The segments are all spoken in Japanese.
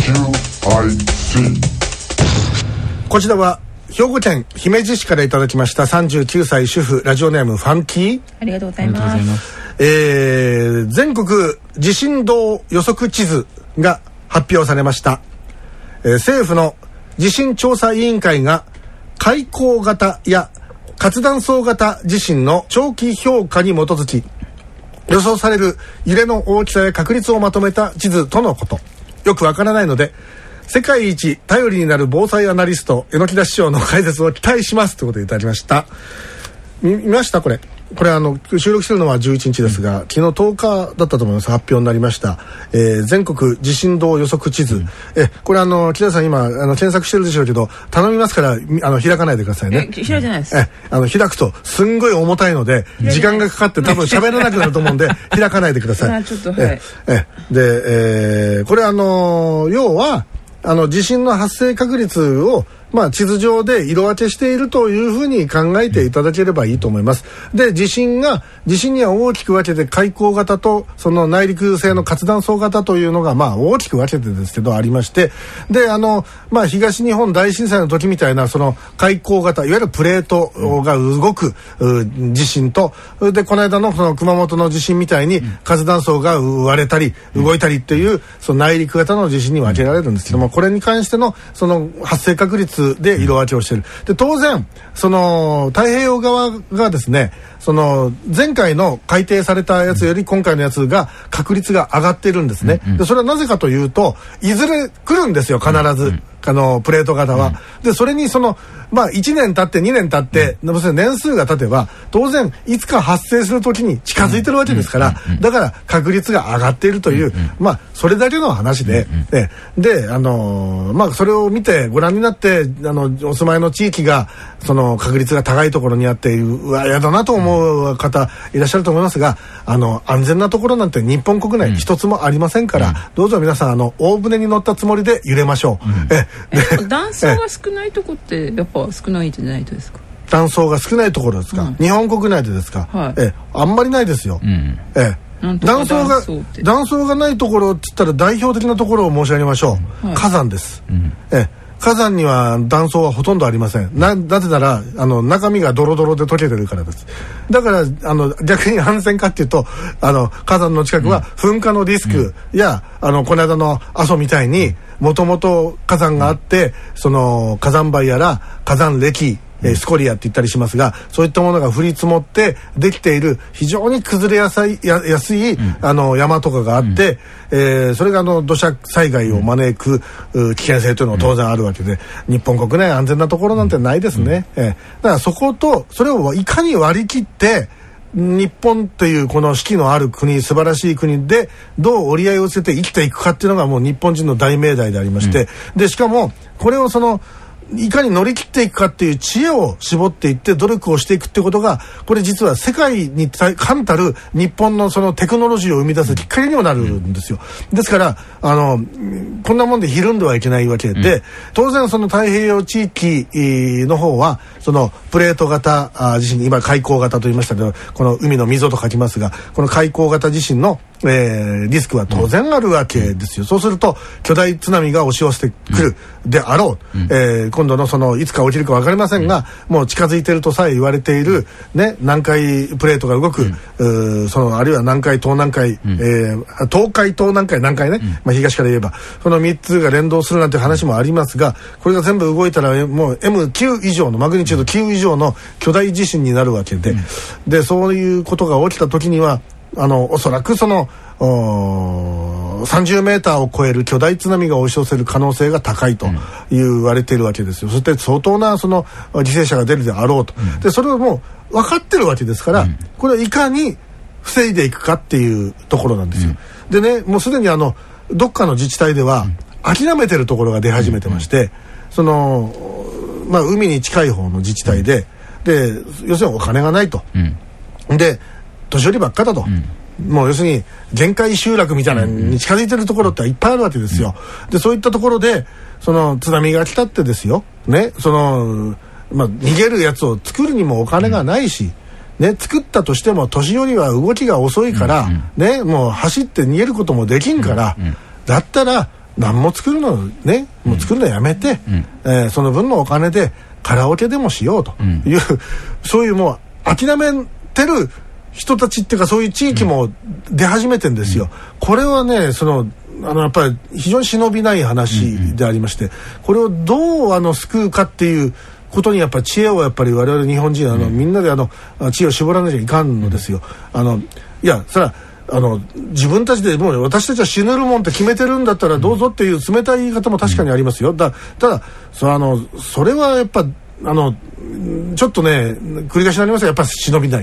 こちらは兵庫県姫路市からいただきました39歳主婦、ラジオネームファンキー。 ありがとうございます。 全国地震動予測地図が発表されました。政府の地震調査委員会が海溝型や活断層型地震の長期評価に基づき予想される揺れの大きさや確率をまとめた地図とのこと。よくわからないので世界一頼りになる防災アナリスト榎田師匠の解説を期待しますということでいただきました。見ましたこれ収録するのは11日ですが、昨日10日だったと思います。発表になりました、全国地震動予測地図、これ木田さん今検索してるでしょうけど頼みますから開かないでくださいね。 開いてないです。 開くとすんごい重たいので時間がかかって多分喋らなくなると思うんで開かないでください。 ちょっとはい。 で、これ要は地震の発生確率を地図上で色分けしているというふうに考えていただければいいと思います。で、地震には大きく分けて海溝型とその内陸性の活断層型というのが大きく分けてですけどありまして、で東日本大震災の時みたいなその海溝型いわゆるプレートが動く地震と、でこの間のその熊本の地震みたいに活断層が割れたり動いたりっていうその内陸型の地震に分けられるんですけども、これに関してのその発生確率で色分けをしている。で当然その太平洋側がですね、その前回の改定されたやつより今回のやつが確率が上がっているんですね。でそれはなぜかというといずれ来るんですよ必ず。プレート型は。でそれに1年経って2年経って年数が経てば当然いつか発生する時に近づいてるわけですから、だから確率が上がっているというそれだけの話で、それを見てご覧になってお住まいの地域がその確率が高いところにあって嫌だなと思う方いらっしゃると思いますが、安全なところなんて日本国内一つもありませんから、どうぞ皆さん大船に乗ったつもりで揺れましょう。 断層が少ないとこってやっぱ少ないんじゃないですか。 断層が少ないところですか、日本国内でですか、あんまりないですよ。断層がないところって言ったら代表的なところを申し上げましょう。火山です。火山には断層はほとんどありません。なぜなら中身がドロドロで溶けてるからです。だから逆に安全かっていうと火山の近くは噴火のリスクやこの間の阿蘇みたいにもともと火山があってその火山灰やら火山lekスコリアって言ったりしますが、そういったものが降り積もってできている非常に崩れやすい山とかがあって、それが土砂災害を招く危険性というのは当然あるわけで、日本国内安全なところなんてないですね。だからそことそれをいかに割り切って日本というこの四季のある国、素晴らしい国でどう折り合いをつけて生きていくかっていうのがもう日本人の大命題でありまして、でしかもこれをいかに乗り切っていくかっていう知恵を絞っていって努力をしていくってことが、これ実は世界に冠たる日本のそのテクノロジーを生み出すきっかけにもなるんですよ。ですからこんなもんでひるんではいけないわけで、当然その太平洋地域の方はそのプレート型地震、今海溝型と言いましたけど、この海の溝と書きますが、この海溝型地震のリスクは当然あるわけですよ。そうすると巨大津波が押し寄せてくるであろう、今度のいつか起きるか分かりませんが、もう近づいているとさえ言われている、南海プレートが動く、あるいは南海東南海、東海東南海南海ね、東から言えばその3つが連動するなんて話もありますが、これが全部動いたらもう M9 以上のマグニチュード9以上の巨大地震になるわけで、でそういうことが起きた時にはおそらく30メーターを超える巨大津波が押し寄せる可能性が高いと言われているわけですよ。そして相当な犠牲者が出るであろうと、でそれをもう分かってるわけですから、これをいかに防いでいくかっていうところなんですよ。でね、もうすでにどっかの自治体では諦めてるところが出始めてまして、海に近い方の自治体で、要するにお金がないと、で年寄りばっかだと、もう要するに限界集落みたいなのに近づいてるところっていっぱいあるわけですよ。でそういったところで津波が来たってですよね、逃げるやつを作るにもお金がないし、作ったとしても年寄りは動きが遅いから、もう走って逃げることもできんから、だったら何も作るのね、もう作るのやめて、その分のお金でカラオケでもしようという、そういうもう諦めてる人たちっていうか、そういう地域も出始めてんですよ。これはね、やっぱり非常に忍びない話でありまして、これをどう救うかっていうことにやっぱり知恵をやっぱり我々日本人みんなで知恵を絞らなきゃいかんのですよ。いやそれは自分たちでもう私たちは死ぬるもんって決めてるんだったらどうぞっていう冷たい言い方も確かにありますよ。ただそれはやっぱちょっとね繰り返しになりますがやっぱり忍びない。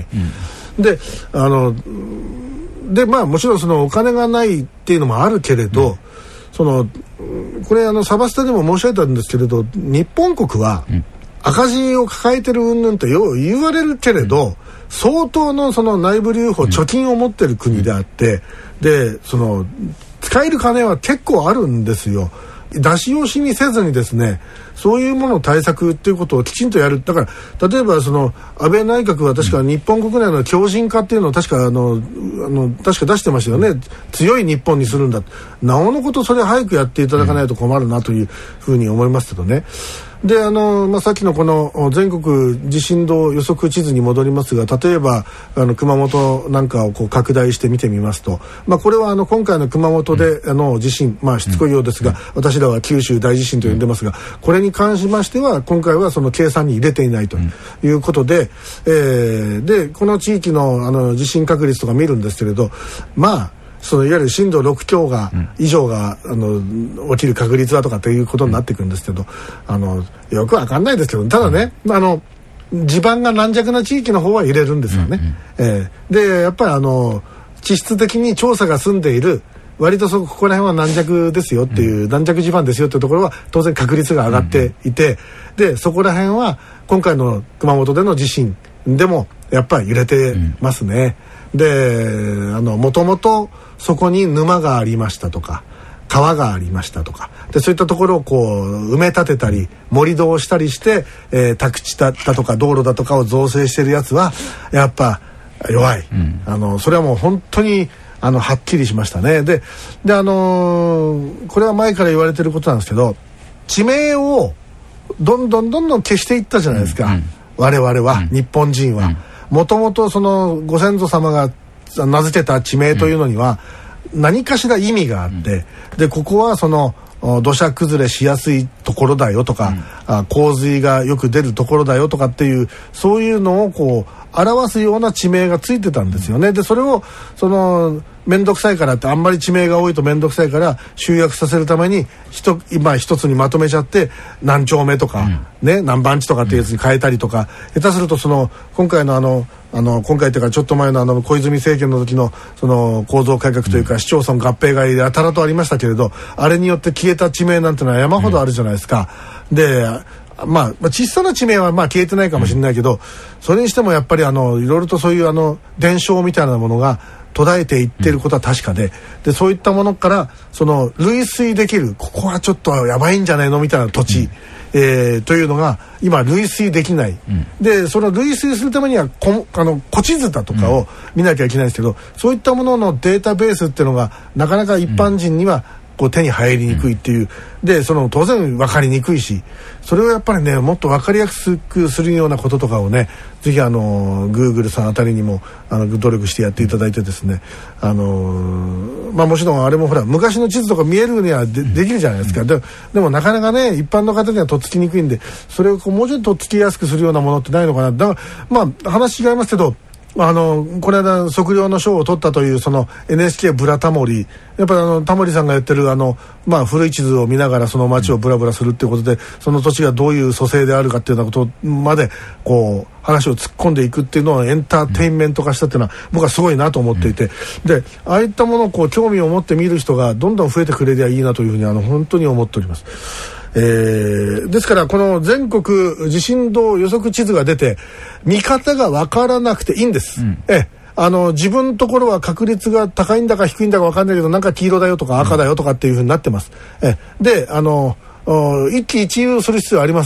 でまあもちろんそのお金がないっていうのもあるけれど、これサバスタでも申し上げたんですけれど、日本国は赤字を抱えてる云々とよう言われるけれど、相当のその内部留保貯金を持ってる国であって、で使える金は結構あるんですよ。出し惜しみせずにですね、そういうものの対策っていうことをきちんとやる。だから例えば安倍内閣は確か日本国内の強靭化っていうのを確か確か出してましたよね。強い日本にするんだ。なおのことそれ早くやっていただかないと困るなというふうに思いますけどね。でさっきのこの全国地震動予測地図に戻りますが、例えば熊本なんかをこう拡大して見てみますと、これは今回の熊本で地震、しつこいようですが、私らは九州大地震と呼んでますが、これに関しましては今回はその計算に入れていないということで、でこの地域の地震確率とか見るんですけれど、いわゆる震度6強以上が起きる確率はとかっていうことになってくるんですけど、よくわかんないですけど、ただね、地盤が軟弱な地域の方は入れるんですよね。でやっぱり地質的に調査が済んでいる割とここら辺は軟弱ですよっていう、軟弱地盤ですよっていうところは当然確率が上がっていて、でそこら辺は今回の熊本での地震でもやっぱり揺れてますね。でもともとそこに沼がありましたとか川がありましたとかで、そういったところをこう埋め立てたり盛り土をしたりして、宅地だとか道路だとかを造成してるやつはやっぱ弱い、それはもう本当にはっきりしましたね。でこれは前から言われてることなんですけど、地名をどんどん消していったじゃないですか、我々は、日本人は。もともとご先祖様が名付けた地名というのには何かしら意味があって、でここは土砂崩れしやすいところだよとか、洪水がよく出るところだよとかっていう、そういうのをこう表すような地名がついてたんですよね。でそれを面倒くさいからって、あんまり地名が多いと面倒くさいから集約させるために今一つにまとめちゃって何丁目とか、何番地とかっていうやつに変えたりとか、下手すると今回の今回というかちょっと前の小泉政権の時の構造改革というか、市町村合併がやたらとありましたけれど、あれによって消えた地名なんてのは山ほどあるじゃないですか。で小さな地名は消えてないかもしれないけど、それにしてもやっぱりいろいろとそういう伝承みたいなものが途絶えていっていることは確かで、そういったものから類推できる、ここはちょっとやばいんじゃないのみたいな土地、というのが今類推できない、でその類推するためには古地図だとかを見なきゃいけないんですけど、そういったもののデータベースっていうのがなかなか一般人には手に入りにくいっていう、で当然分かりにくいし、それをやっぱりねもっと分かりやすくするようなこととかをね、ぜひGoogle さんあたりにも努力してやっていただいてですね、もちろんあれもほら昔の地図とか見えるには できるじゃないですか。でもなかなかね一般の方にはとっつきにくいんで、それをもうちょっととっつきやすくするようなものってないのかな。だから話違いますけど、この間測量の賞を取ったというNHK ブラタモリ、やっぱりタモリさんがやってる古い地図を見ながらその街をブラブラするっていうことで、その土地がどういう組成であるかっていうようなことまでこう話を突っ込んでいくっていうのをエンターテインメント化したっていうのは僕はすごいなと思っていて、でああいったものを興味を持って見る人がどんどん増えてくれりゃいいなというふうに本当に思っております。ですからこの全国地震動予測地図が出て見方が分からなくていいんです、自分のところは確率が高いんだか低いんだか分かんないけど、なんか黄色だよとか赤だよとかっていう風になってます。で一喜一憂する必要はありません。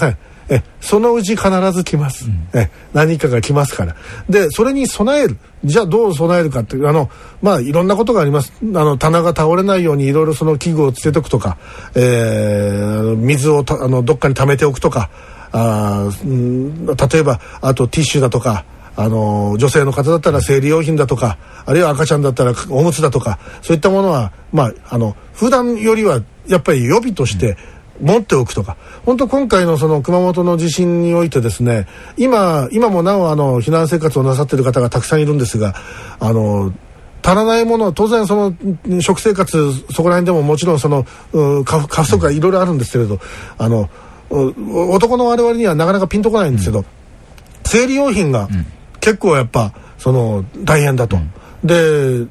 そのうち必ず来ます、何かが来ますから。でそれに備える、じゃあどう備えるかっていう、いろんなことがあります。棚が倒れないようにいろいろその器具をつけておくとか、水をどっかに溜めておくとか、例えばあとティッシュだとか、女性の方だったら生理用品だとか、あるいは赤ちゃんだったらおむつだとか、そういったものは普段よりはやっぱり予備として持っておくとか。本当今回のその熊本の地震においてですね、今もなお避難生活をなさっている方がたくさんいるんですが、足らないものは当然その食生活、そこら辺でももちろんその過不足がいろいろあるんですけれど、男の我々にはなかなかピンとこないんですけど、生理用品が結構やっぱ大変だと。で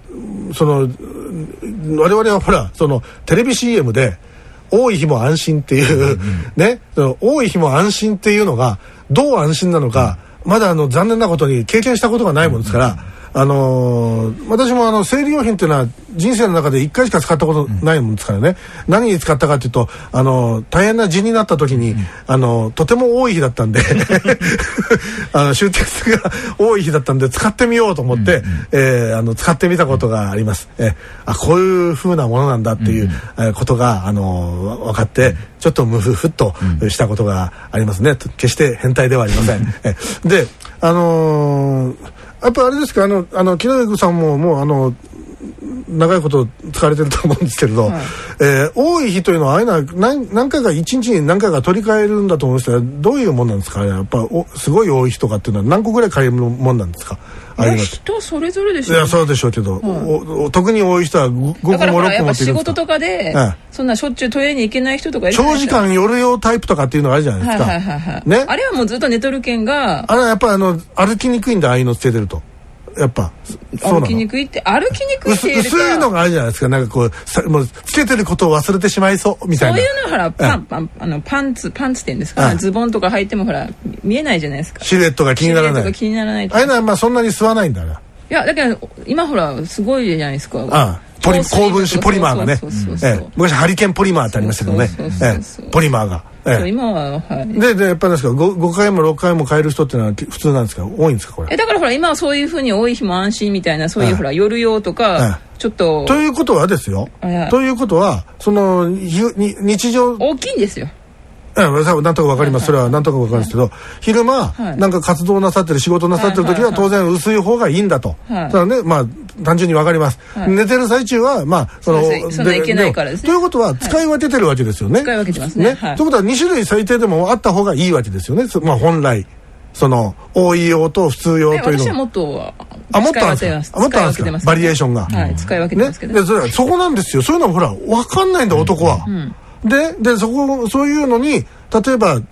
我々はほらテレビ CM で多い日も安心っていうね、多い日も安心っていうのがどう安心なのか、まだ残念なことに経験したことがないものですから、私も生理用品っていうのは人生の中で1回しか使ったことないもんですからね、何に使ったかというと大変な痔になった時にとても多い日だったんで出血が多い日だったんで使ってみようと思って、使ってみたことがあります。こういう風なものなんだっていうことが分かって、ちょっとムフフっとしたことがありますね。決して変態ではありません。でやっぱあれですか、木上さんももう長いこと使われてると思うんですけれど、多い日というのはああいうのは何回か一日に何回か取り替えるんだと思うんですが、どういうもんなんですか。やっぱすごい多い日とかっていうのは何個ぐらい買えるもんなんですか。 人それぞれでしょう、ね。いやそうでしょうけど、特に多い人は5個も6個もっているんですか。だからやっぱ仕事とかで、そんなしょっちゅうトイレに行けない人とかいるじゃないですか。 長時間夜用タイプとかっていうのがあるじゃないですか。 ね、あれはもうずっと寝とるけんが、 あれはやっぱ歩きにくいんだ、ああいうのつけてると。やっぱ歩きにくいって薄いのがあるじゃないですか。なんかもうつけてることを忘れてしまいそうみたいな。 そういうのほらパンツって言うんですか、ズボンとか履いてもほら見えないじゃないですか。 シルエットが気にならない。ああいうのはそんなに吸わないんだな。 いやだけど今ほらすごいじゃないですか。 高分子ポリマーがね、昔ハリケーンポリマーってありましたけどね、ポリマーが。 今はでやっぱりですか、5回も6回も買える人ってのは普通なんですか、多いんですかこれ。 だからほら今はそういうふうに多い日も安心みたいな、そういうほら夜用とかちょっと。 ということはですよ。ということは日常大きいんですよ。 なんとかわかります。それはなんとかわかるんですけど、昼間なんか活動なさってる仕事なさってる時は当然薄い方がいいんだと。ただね、単純にわかります。寝てる最中はそんないけないからですね。 ということは使い分けてるわけですよね。 使い分けてますね。 ということは2種類最低でもあった方がいいわけですよね。本来多い用と普通用というの。 私はもっともっとあるんですか。もっとあるんですか。バリエーションが。 使い分けてますけど。 そこなんですよ。そういうのほらわかんないんだ男は。でそういうのに例えば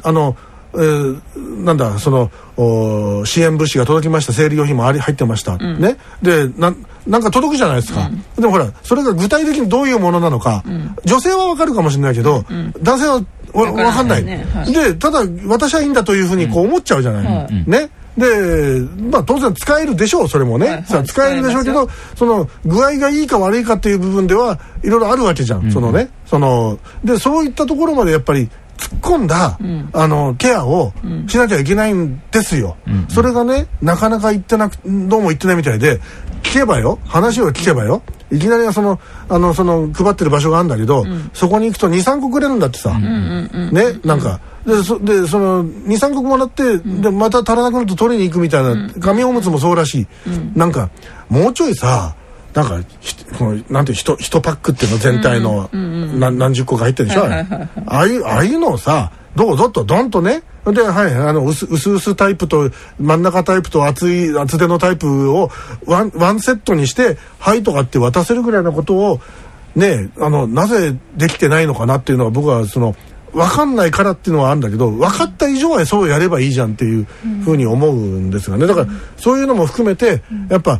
支援物資が届きました、生理用品も入ってました、ね、でなんか届くじゃないですか、でもほらそれが具体的にどういうものなのか、女性はわかるかもしれないけど、男性はわかんない、でただ私はいいんだというふうに思っちゃうじゃない、ね。で当然使えるでしょう、それもね、使えるでしょうけど、具合がいいか悪いかっていう部分ではいろいろあるわけじゃん、でそういったところまでやっぱり突っ込んだ、ケアをしなきゃいけないんですよ、それがねなかなかどうも言ってないみたいで、話を聞けばよ、いきなりその配ってる場所があるんだけど、そこに行くと 2,3 個くれるんだってさ、ね、なんかでその 2,3 個もらって、でまた足らなくなると取りに行くみたいな、紙おむつもそうらしい、なんかもうちょいさ、なんかなんて1パックっていうの全体の何十個か入ってるでしょ、ああいうのをさ、どうぞとドンとね、で薄々タイプと真ん中タイプと厚手のタイプをワンセットにしてはいとかって渡せるぐらいのことをね、なぜできてないのかなっていうのは、僕は分かんないからっていうのはあるんだけど、分かった以上はそうやればいいじゃんっていうふうに思うんですがね。だからそういうのも含めてやっぱ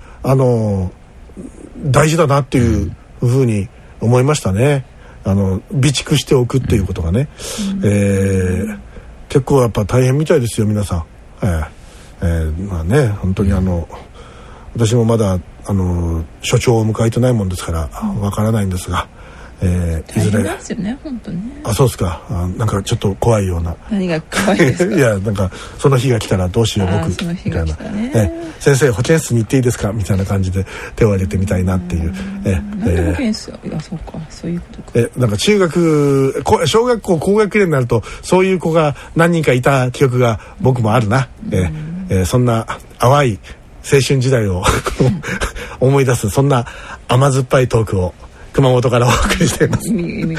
大事だなっていうふうに思いましたね。備蓄しておくっていうことがね、結構やっぱ大変みたいですよ皆さん。本当に私もまだ所長を迎えてないもんですからわからないんですが、 いずれ。 大変ですよね、本当ね。 あ、そうですか。なんかちょっと怖いような。 何が怖いですか。 いや、なんかその日が来たらどうしよう僕みたいな。先生保健室に行っていいですかみたいな感じで手を挙げてみたいなっていう。 なんで保健室？いや、そうか、そういうことか。 なんか小学校高学年になるとそういう子が何人かいた記憶が僕もあるな。そんな淡い青春時代を思い出す、そんな甘酸っぱいトークを熊本からお送りしています。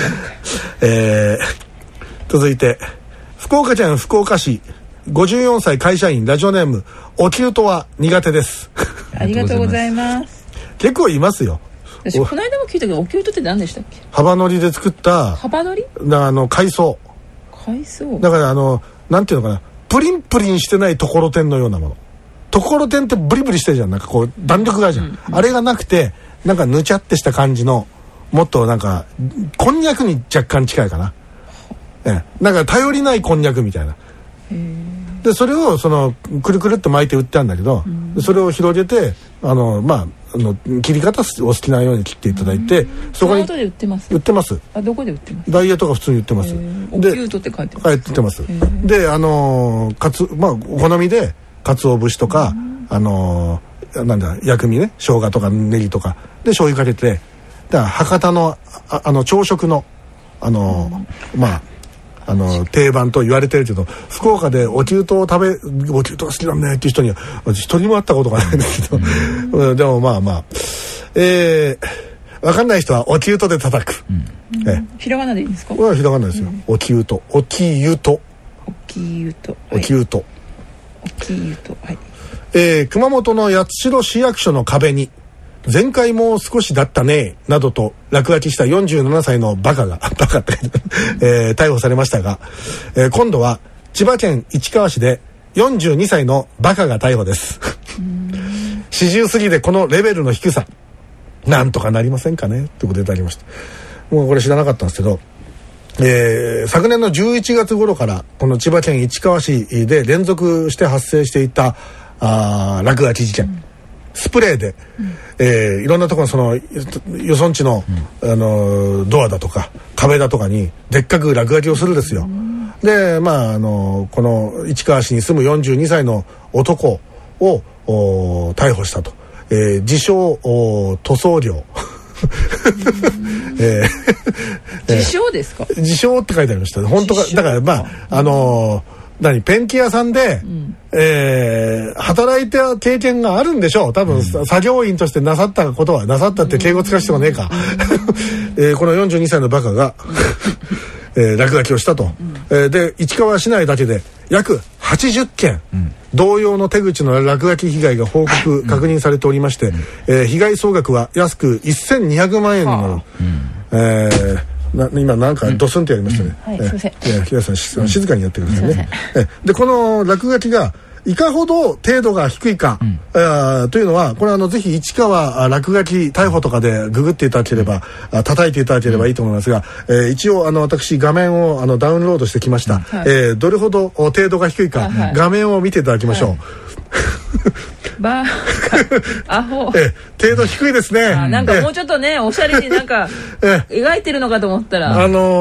続いて福岡県福岡市54歳会社員ラジオネームおきゅうとは苦手ですありがとうございます。 結構いますよ。 私この間も聞いたけど、おきゅうとって何でしたっけ。 幅のりで作った幅のり海藻だからなんていうのかな、プリンプリンしてないところてんのようなもの。ところてんってブリブリしてるじゃん、なんかこう弾力があるじゃん、あれがなくてなんかぬちゃってした感じの、もっとなんかこんにゃくに若干近いかな、なんか頼りないこんにゃくみたいな。でそれをくるくるって巻いて売ってあるんだけど、それを広げて切り方お好きなように切っていただいて、そこに売ってます。どこで売ってます？ダイエーとか普通に売ってます。 おきゅうとって書いてます。 書いてます。でお好みで鰹節とかなんだ薬味ね、生姜とかネギとかで醤油かけて、だから博多の朝食の定番と言われてるけど、福岡でおきゅうとをおきゅうとが好きなんねっていう人には一人も会ったことがないんだけど、でも分かんない人はおきゅうとで叩く。 ひらがなでいいんですか？ これはひらがなですよ。おきゅうと、おきゆと、はい。熊本の八代市役所の壁に前回も少しだったねなどと落書きした47歳のバカって逮捕されましたが、今度は千葉県市川市で42歳のバカが逮捕です。40過ぎでこのレベルの低さなんとかなりませんかねということでいただきました。もうこれ知らなかったんですけど、昨年の11月頃からこの千葉県市川市で連続して発生していた落書き事件、スプレーで、いろんなところのよそんちの、ドアだとか壁だとかにでっかく落書きをするですよ。でこの市川市に住む42歳の男を逮捕したと、自称塗装業自称ですか？ 自称って書いてありました。本当か。だからペンキ屋さんで、働いた経験があるんでしょう。多分、作業員としてなさったことはなさったって敬語使う必要がねえか。この42歳のバカが、落書きをしたと。で市川市内だけで約80件、同様の手口の落書き被害が確認されておりまして、被害総額は安く1200万円にもなる。今なんかドスンとやりましたね。すいません。平さん静かにやってくださいね。でこの落書きがいかほど程度が低いか、というのはこれぜひ市川落書き逮捕とかでググっていただければ、叩いていただければいいと思いますが、一応私画面をダウンロードしてきました。どれほど程度が低いか、画面を見ていただきましょう。 バアホ。 程度低いですね。 なんかもうちょっとね、おしゃれになんか描いてるのかと思ったら、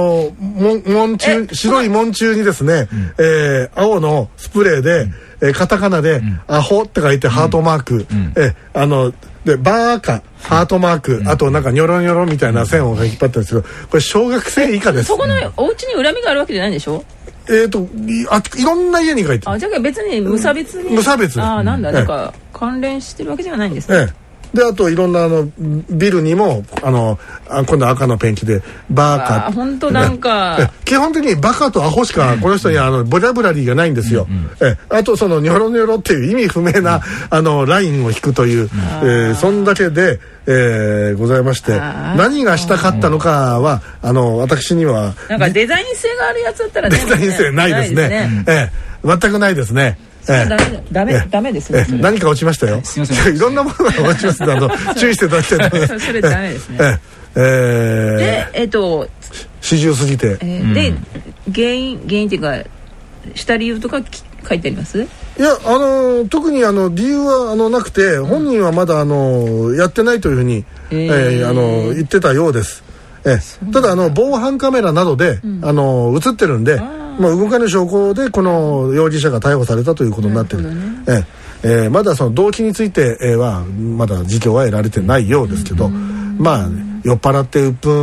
白い門柱にですね、青のスプレーで、カタカナでアホって書いてハートマーク、でバーカハートマーク、あとなんかニョロニョロみたいな線を引っ張ってるんですけど、これ小学生以下です。 そこのお家に恨みがあるわけじゃないんでしょ？ いろんな家に書いてる。 じゃあ別に無差別に。 無差別。 なんだ、なんか関連してるわけじゃないんですね。 であといろんなビルにも今度赤のペンキでバーカ。 本当なんか基本的にバカとアホしかこの人にボキャブラリーがないんですよ。あとニョロニョロっていう意味不明なラインを引くという、そんだけでございまして、何がしたかったのかは私にはなんかデザイン性があるやつだったらデザイン性ないですね。全くないですね。 ダメですね。 何か落ちましたよ。 すみません。 いろんなものが落ちます。注意していただきたいと思います。 それダメですね。で 40過ぎて。 で原因っていうかした理由とか書いてあります？ いや特に理由はなくて、本人はまだやってないというふうに言ってたようです。 ただ防犯カメラなどで、映ってるんで、動かぬ証拠でこの容疑者が逮捕されたということになってる。まだその動機についてはまだ自供は得られてないようですけど、酔っ払ってうっぷ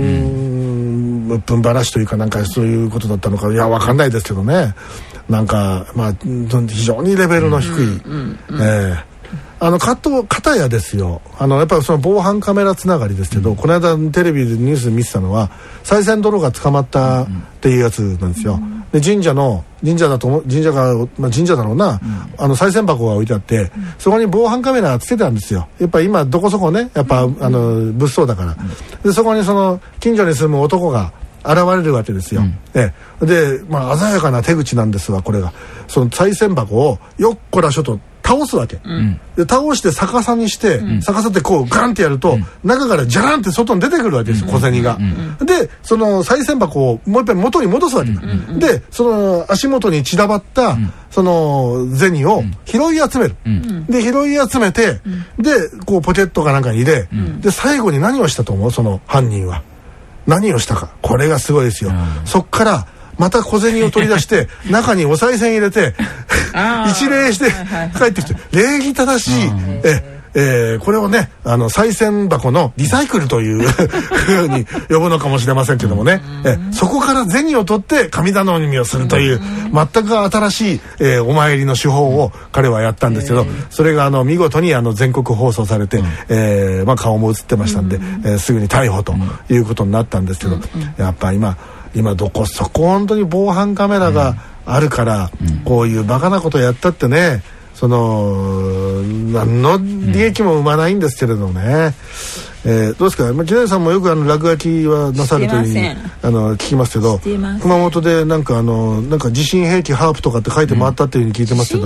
ん話というかなんかそういうことだったのか、いや分かんないですけどね、なんか非常にレベルの低い、片やですよ、やっぱりその防犯カメラつながりですけど、この間テレビでニュースで見てたのは賽銭泥が捕まったっていうやつなんですよ。で神社だろうな、賽銭箱が置いてあって、そこに防犯カメラつけてたんですよ。やっぱ今どこそこね、やっぱ物騒だから、でそこにその近所に住む男が現れるわけですよ。で、鮮やかな手口なんですが、これがその賽銭箱をよっこらしょと倒すわけ、で倒して逆さにして、逆さってこうガンってやると、中からジャランって外に出てくるわけですよ、小銭が。でその賽銭箱をもう一回元に戻すわけだ。でその足元に散らばった、その銭を拾い集める。で拾い集めて、でこうポケットかなんかに入れ、で最後に何をしたと思う？その犯人は何をしたか。これがすごいですよ。そっからまた小銭を取り出して中にお賽銭入れて一礼して帰ってきて、礼儀正しい、これをね賽銭箱のリサイクルというふうに呼ぶのかもしれませんけどもね、そこから銭を取って神頼みをするという全く新しい、お参りの手法を彼はやったんですけど、それが見事に全国放送されて、顔も映ってましたんで、すぐに逮捕ということになったんですけど、やっぱ今どこそこ本当に防犯カメラがあるから、こういうバカなことやったってね、その何の利益も生まないんですけれどね。どうですか、木谷さんもよく落書きはなさるというふうに聞きますけど、熊本でなんか地震兵器ハープとかって書いて回ったっていうふうに聞いてますけど、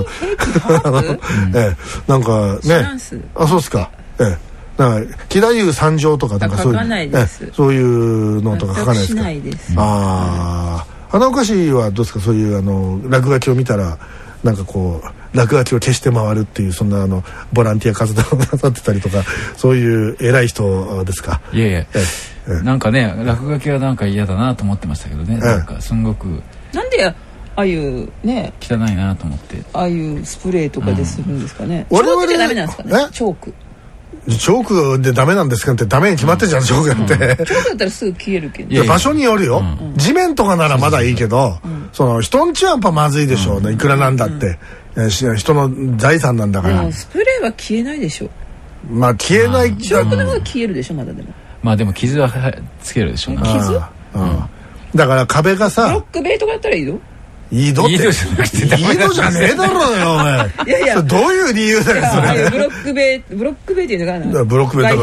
なんかね、そうですか。なんか木田優三条とかなんかそういう、そういうのとか書かないですか。花岡市はどうですか、そういう落書きを見たらなんかこう落書きを消して回るっていう、そんなボランティア活動をなさってたりとか、そういう偉い人ですか？ いやなんかね、落書きはなんか嫌だなと思ってましたけどね、なんかすごくなんでああいうね汚いなと思って、 ああいうスプレーとかでするんですかね。チョークでダメなんですかね。チョークでダメなんですかって、ダメに決まってるじゃん、チョークなんて。 チョークだったらすぐ消えるけど。 場所によるよ。地面とかならまだいいけど、その人んちはやっぱまずいでしょうね、いくらなんだって。人の財産なんだから。 スプレーは消えないでしょ。 消えない。 チョークの方が消えるでしょ、まだでも。 でも傷はつけるでしょうね。 傷？ だから壁がさ。 ブロック塀とかやったらいいの？ いいのじゃねえだろうよお前。いやどういう理由だよそれ。 ブロック塀っていうのがブロック塀だから。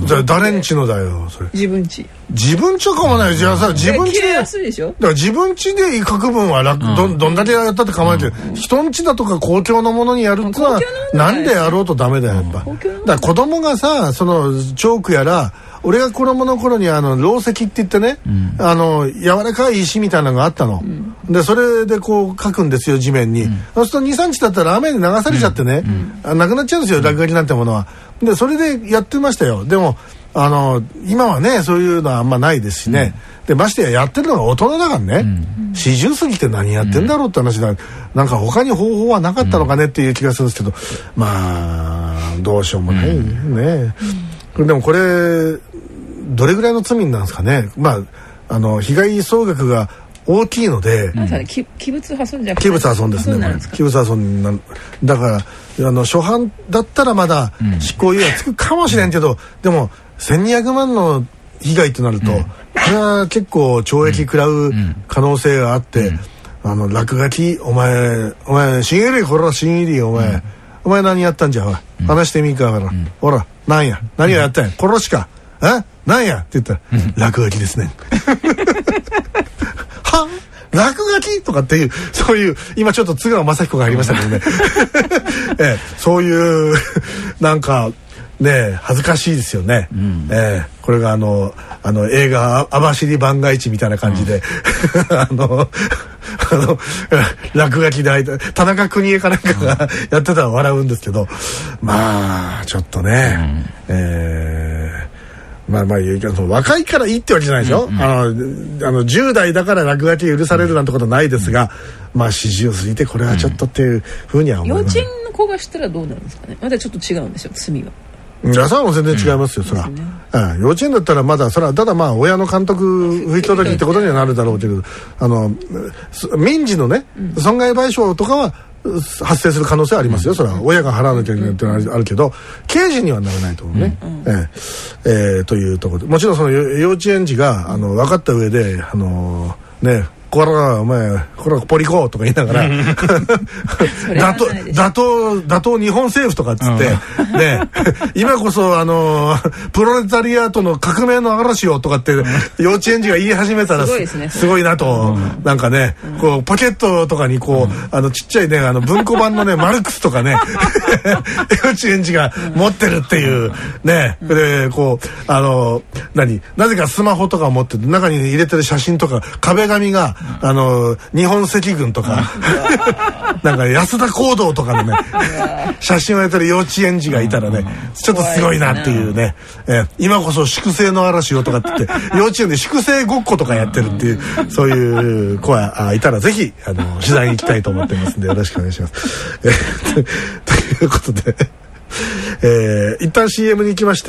じゃあ誰んちのだよそれ。 自分ちは構わない。じゃあさ、自分ちでだから自分ちで書く分はどんだけやったって構わないけど、人んちだとか公共のものにやるってのはなんでやろうとダメだよやっぱ。だから子供がさ、そのチョークやら、俺が子供の頃にろう石って言ってね、柔らかい石みたいなのがあったの、でそれでこう書くんですよ地面に、そうすると 2,3 日だったら雨に流されちゃってね、なくなっちゃうんですよ落書きなんてものは。でそれでやってましたよ。でも今はねそういうのはあんまないですしね、でましてやってるのが大人だからね、40過ぎて何やってんだろうって話だ、なんか他に方法はなかったのかねっていう気がするんですけど、どうしようもないね。でもこれどれぐらいの罪なんですかね。被害総額が大きいので、 器物破損じゃなくて器物破損ですね。器物破損だから初犯だったらまだ執行猶予つくかもしれんけど、でも1200万の被害となると、これは結構懲役食らう可能性があって、落書きお前新入りこら新入りお前何やったんじゃ、話してみんかから、ほら何をやったんや、殺しか何やって言ったら、落書きですね。は落書きとかっていう、そういう今ちょっと津川雅彦が入りましたけどね、そういうなんかね恥ずかしいですよね、これが映画「網走番外地」みたいな感じで、落書きで田中邦衛かなんかがやってたら笑うんですけど、ちょっとね、 若いからいいってわけじゃないでしょ、10代だから落書き許されるなんてことはないですが、40を過ぎてこれはちょっとっていうふうには思います。 幼稚園の子がしたらどうなるんですかね。まだちょっと違うんでしょ、罪は。 それはもう全然違いますよ、そら。幼稚園だったらまだそら、ただ親の監督不行き届きってことにはなるだろうけど、民事のね、損害賠償とかは発生する可能性はありますよ、それは親が払わなきゃいけないっていうのはあるけど、刑事にはならないと思うね。というところで、もちろんその幼稚園児が分かった上でこれはお前これはポリコとか言いながら打倒日本政府とかっつってね、今こそプロレタリアートの革命の嵐をとかって幼稚園児が言い始めたらすごいなと、なんかね、こうポケットとかにこうちっちゃいね文庫版のねマルクスとかね幼稚園児が持ってるっていうね、でこうなぜかスマホとかを持ってて中に入れてる写真とか壁紙が日本赤軍とかなんか安田講堂とかのね写真をやってる幼稚園児がいたらね、ちょっとすごいなっていうね、今こそ粛清の嵐をとかって言って幼稚園で粛清ごっことかやってるっていう、そういう子がいたらぜひ取材に行きたいと思ってますんでよろしくお願いします。ということで一旦 CM に行きまして、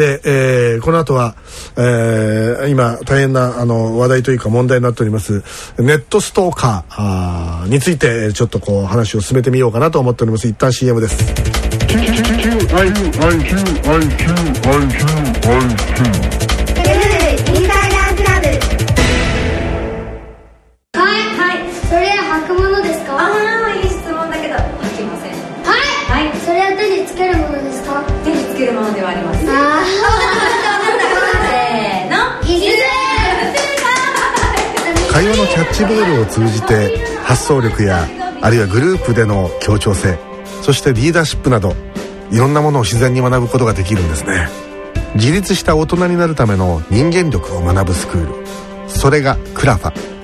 この後は、今大変な話題というか問題になっておりますネットストーカーについてちょっとこう話を進めてみようかなと思っております。一旦 CM です。 それ履くものですか？ いい質問だけど履きません。 はい、それは手につけるものですか？ 手につけるものではありません。せーの、 会話のキャッチボールを通じて発想力やあるいはグループでの協調性、そしてリーダーシップなどいろんなものを自然に学ぶことができるんですね。自立した大人になるための人間力を学ぶスクール、それがクラファ。